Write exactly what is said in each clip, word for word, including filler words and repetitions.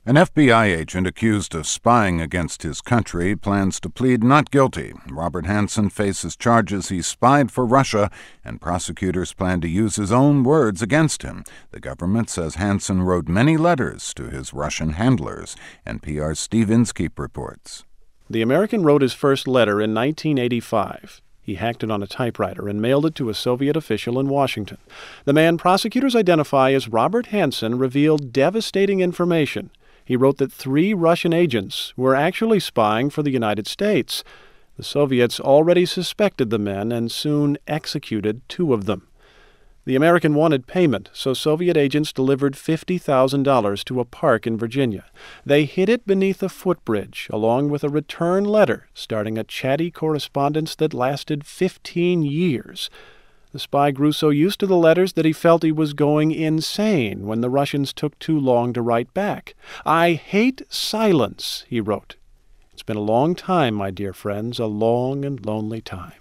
An F B I agent accused of spying against his country plans to plead not guilty. Robert Hanssen faces charges he spied for Russia, and prosecutors plan to use his own words against him. The government says Hanssen wrote many letters to his Russian handlers. N P R's Steve Inskeep reports. The American wrote his first letter in nineteen eighty-five. He hacked it on a typewriter and mailed it to a Soviet official in Washington. The man prosecutors identify as Robert Hanssen revealed devastating information. He wrote that three Russian agents were actually spying for the United States. The Soviets already suspected the men and soon executed two of them. The American wanted payment, so Soviet agents delivered fifty thousand dollars to a park in Virginia. They hid it beneath a footbridge, along with a return letter, starting a chatty correspondence that lasted fifteen years. The spy grew so used to the letters that he felt he was going insane when the Russians took too long to write back. "I hate silence," he wrote. "It's been a long time, my dear friends, a long and lonely time."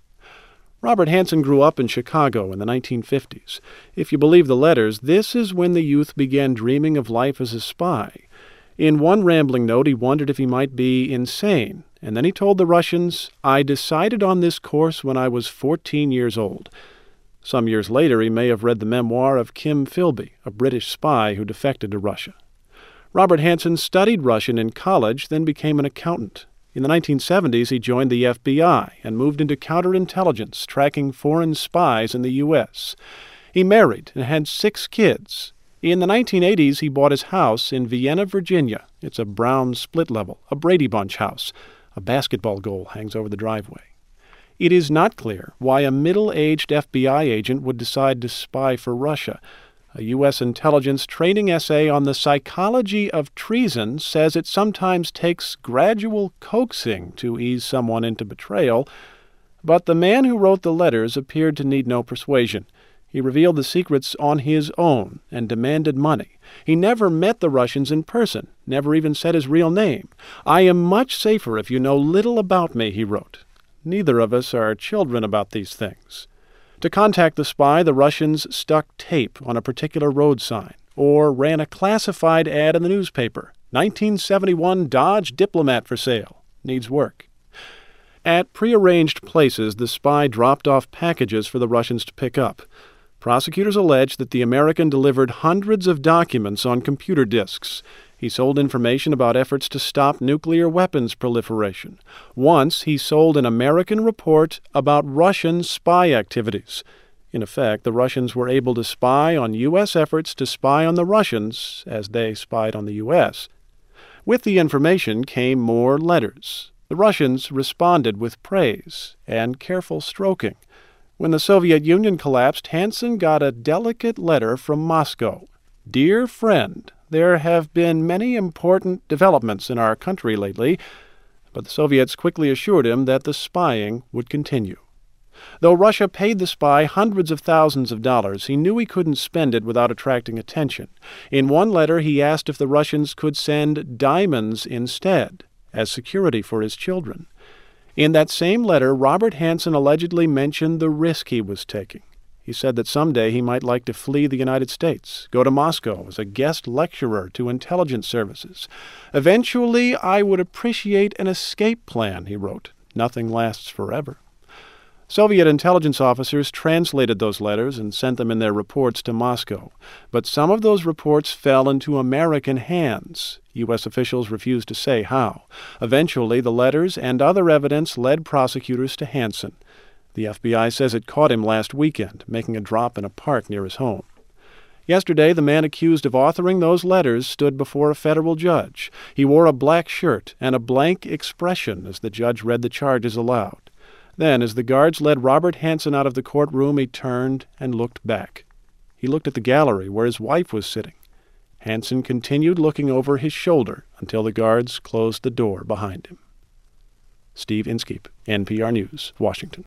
Robert Hanssen grew up in Chicago in the nineteen fifties. If you believe the letters, this is when the youth began dreaming of life as a spy. In one rambling note, he wondered if he might be insane, and then he told the Russians, "I decided on this course when I was fourteen years old." Some years later, he may have read the memoir of Kim Philby, a British spy who defected to Russia. Robert Hanssen studied Russian in college, then became an accountant. In the nineteen seventies, he joined the F B I and moved into counterintelligence, tracking foreign spies in the U S. He married and had six kids. In the nineteen eighties, he bought his house in Vienna, Virginia. It's a brown split-level, a Brady Bunch house. A basketball goal hangs over the driveway. It is not clear why a middle-aged F B I agent would decide to spy for Russia. A U S intelligence training essay on the psychology of treason says it sometimes takes gradual coaxing to ease someone into betrayal. But the man who wrote the letters appeared to need no persuasion. He revealed the secrets on his own and demanded money. He never met the Russians in person, never even said his real name. "I am much safer if you know little about me," he wrote. "Neither of us are children about these things." To contact the spy, the Russians stuck tape on a particular road sign or ran a classified ad in the newspaper. nineteen seventy-one Dodge Diplomat for sale. Needs work. At prearranged places, the spy dropped off packages for the Russians to pick up. Prosecutors allege that the American delivered hundreds of documents on computer disks. He sold information about efforts to stop nuclear weapons proliferation. Once, he sold an American report about Russian spy activities. In effect, the Russians were able to spy on U S efforts to spy on the Russians as they spied on the U S. With the information came more letters. The Russians responded with praise and careful stroking. When the Soviet Union collapsed, Hanssen got a delicate letter from Moscow. "Dear friend, there have been many important developments in our country lately," but the Soviets quickly assured him that the spying would continue. Though Russia paid the spy hundreds of thousands of dollars, he knew he couldn't spend it without attracting attention. In one letter, he asked if the Russians could send diamonds instead, as security for his children. In that same letter, Robert Hanssen allegedly mentioned the risk he was taking. He said that someday he might like to flee the United States, go to Moscow as a guest lecturer to intelligence services. "Eventually, I would appreciate an escape plan," he wrote. Nothing lasts forever. Soviet intelligence officers translated those letters and sent them in their reports to Moscow. But some of those reports fell into American hands. U S officials refused to say how. Eventually, the letters and other evidence led prosecutors to Hanssen. The F B I says it caught him last weekend, making a drop in a park near his home. Yesterday, the man accused of authoring those letters stood before a federal judge. He wore a black shirt and a blank expression as the judge read the charges aloud. Then, as the guards led Robert Hanssen out of the courtroom, he turned and looked back. He looked at the gallery where his wife was sitting. Hanssen continued looking over his shoulder until the guards closed the door behind him. Steve Inskeep, N P R News, Washington.